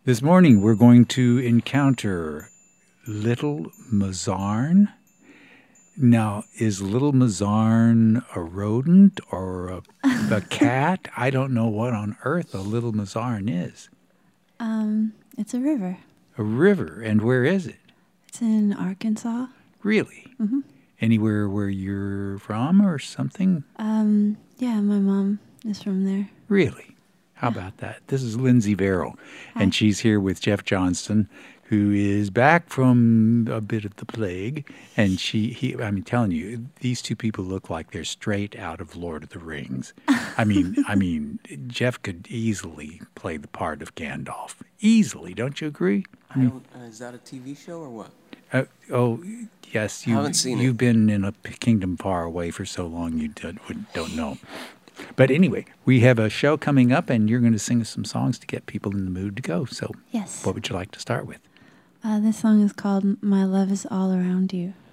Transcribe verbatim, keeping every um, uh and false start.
This morning we're going to encounter Little Mazarn. Now, is Little Mazarn a rodent or a, a cat? I don't know what on earth a Little Mazarn is. Um, it's a river. A river, and where is it? It's in Arkansas. Really? Mm-hmm. Anywhere where you're from or something? Um, yeah, my mom is from there. Really? How about that? This is Lindsay Verrill, and she's here with Jeff Johnston, who is back from a bit of the plague. And she, he, I'm telling you, these two people look like they're straight out of Lord of the Rings. I mean, I mean, Jeff could easily play the part of Gandalf. Easily, don't you agree? I don't. Uh, is that a T V show or what? Uh, oh, yes. You, I haven't seen it. You've been in a kingdom far away for so long you don't, don't know. But anyway, we have a show coming up, and you're going to sing us some songs to get people in the mood to go. So Yes. what would you like to start with? Uh, this song is called My Love Is All Around You.